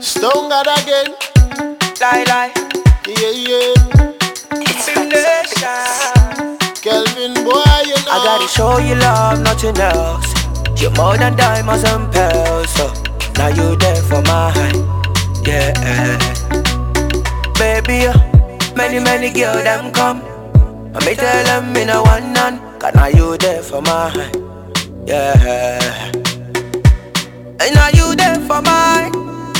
Stone God again. Lie. Yeah. It's nation. Kelvin boy, you know. I gotta show you love, nothing else. You're more than diamonds and pearls. So now you there for mine. Yeah. Baby, many girls them come. I may tell them me no one none. Cause now you there for mine. Yeah. And now you there for mine.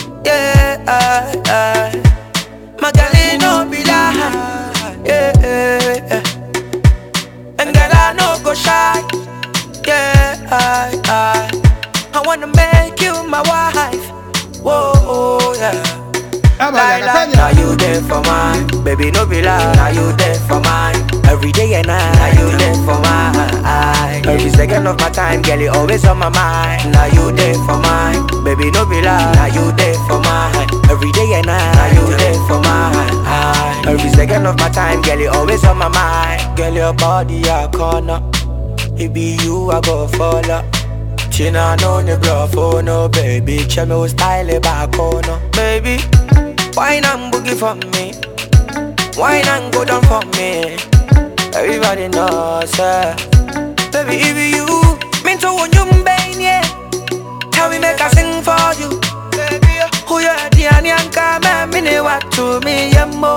Yeah. My girl ain't no be lie. Yeah. And girl I no go shy. Yeah. I wanna make you my wife. Whoa, yeah. Now you there for mine, baby no be lie. Now you there for mine, every day and night. Now you there for mine, every second of my time, girl you always on my mind. Now you there for mine, baby no be lie. Now you there for mine, every day and night. Now you there for mine, every second of my time, girl you always on my mind. Girl your body a corner, it be you I go follow. China no ne bluff, oh no baby, check me style back on no baby. Wine and boogie for me, wine and go down for me. Everybody knows, baby, if you mean to want you, yeah. Tell me make I sing for you, baby. Who you are, the Anyanka, man, me ne what to me, yeah, mo.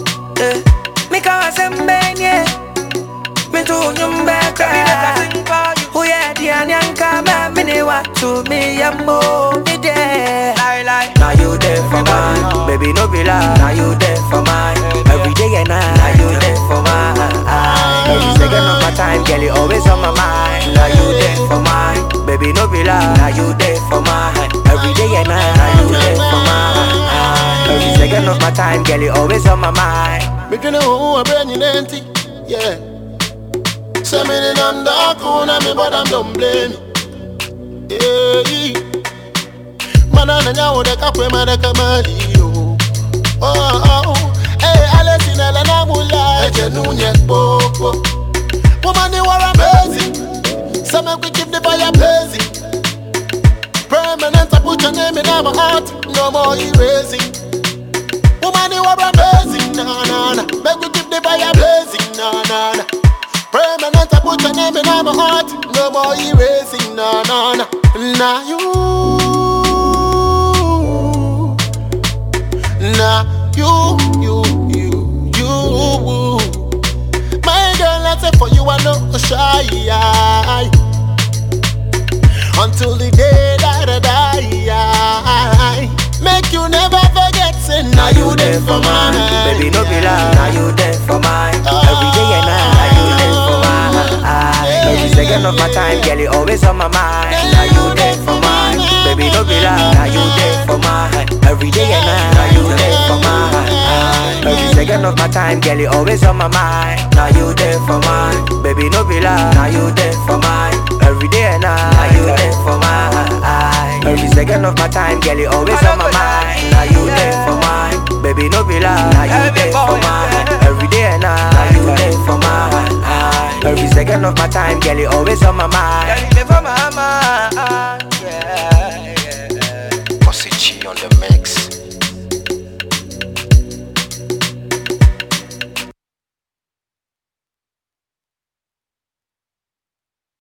Make I sing, yeah. Me to want you, baby, make I sing for you. Who you are, the Anyanka, man, me ne what to me, yeah, mo. Lie. Now you there for mine, baby no be lie. Now you there for mine, every day and night. Now you there for mine, every second of my time, girl you always on my mind. Now you there for mine, baby no be lie. Now you there for mine, every day and night. Now you there for mine, every second of my time, girl you always on my mind. Me gonna hold a brand new empty, yeah. So many them dark on me, but I'm don't blame me. Yeah. Manana nyawo de kakwe mane kamali yo. Oh. Hey, Alesi na la mula. Eje nunye popo. Woman you are amazing. So make we keep the fire blazing. Permanent I put your name in my heart. No more erasing. Woman you are amazing. Na. Make we keep the fire blazing. Na. Permanent I put your name in my heart. No more erasing. Na. Now you. Nah, you. My girl, I say for you, I know shy. Until the day that I die, make you never forget. Say, now you there for mine, baby, no be lie. Now you there for mine, every day and night. Now you there for mine, every second of my time, girl, you always on my mind. Now you there for mine, baby, no be lie. Now you there for mine, every day and night. Now you there for mine, every second of my time, girl, you always on my mind. Now you there for mine, baby, no be lie. Now you there for mine, every day and night. Now you there for mine, every second of my time, girl, you always on my mind. Now you there for mine, baby, no be lie. Now you there for mine, every day and night. Now you there for mine, every second of my time, girl, you always on my mind. Girl, you there for my mind.